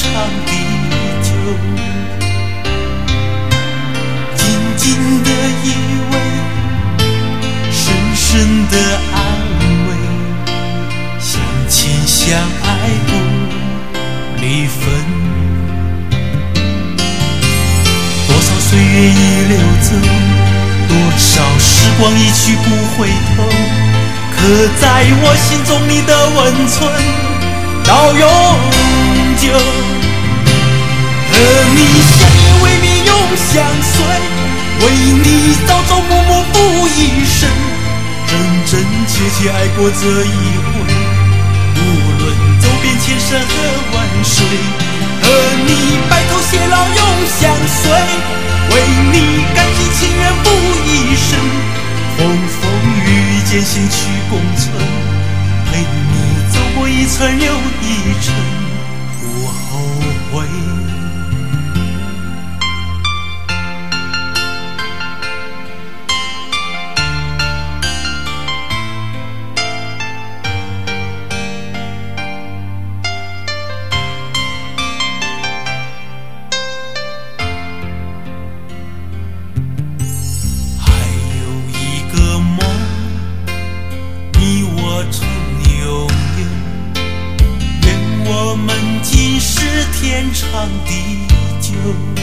长地久，静静的依偎，深深的安慰，相亲相爱不离分。多少岁月已流走，多少时光一去不回头，刻在我心中你的温存到永久。和你相依为命永相随，为你朝朝暮暮付一生，真真切切爱过这一回，无论走遍千山和万水。和你白头偕老永相随，为你甘心情愿付一生，风风雨雨艰辛去共存，陪你走过一程又一程，不后悔。我们今世天长地久，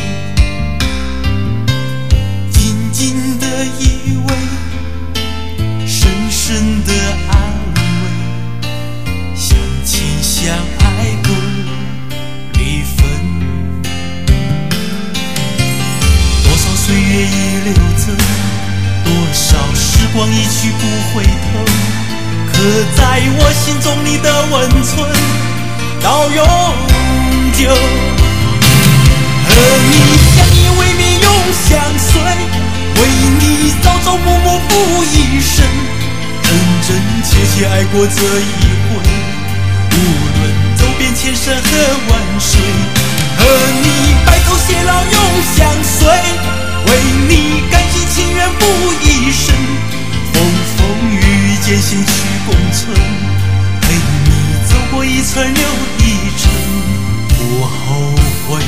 静静的依偎，深深的安慰，相亲相爱不离分。多少岁月已流走，多少时光一去不回头，刻在我心中你的温存到永久。和你相依为命永相随，为你朝朝暮暮付一生，真真切切爱过这一回，无论走遍千山和万水。和你白头偕老永相随，为你甘心情愿付一生，风风雨雨艰辛去共存，陪你走过一程又一程，不后悔。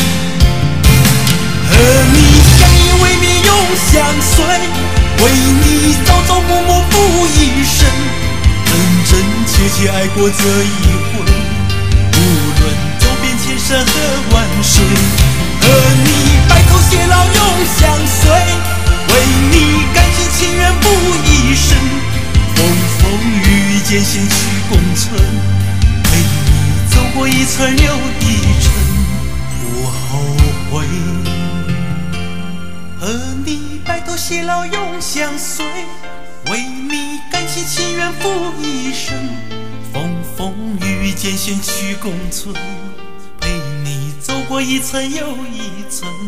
和你相依为命永相随，为你朝朝暮暮付一生，真真切切爱过这一回，无论走遍千山和万水。和你白头偕老永相随，为你甘心情愿付一生，风风雨雨艰辛去共存，陪你走过一程又一程，不后悔。和你白头偕老永相随，为你甘心情愿付一生，风风雨雨艰辛去共存，陪你走过一程又一程。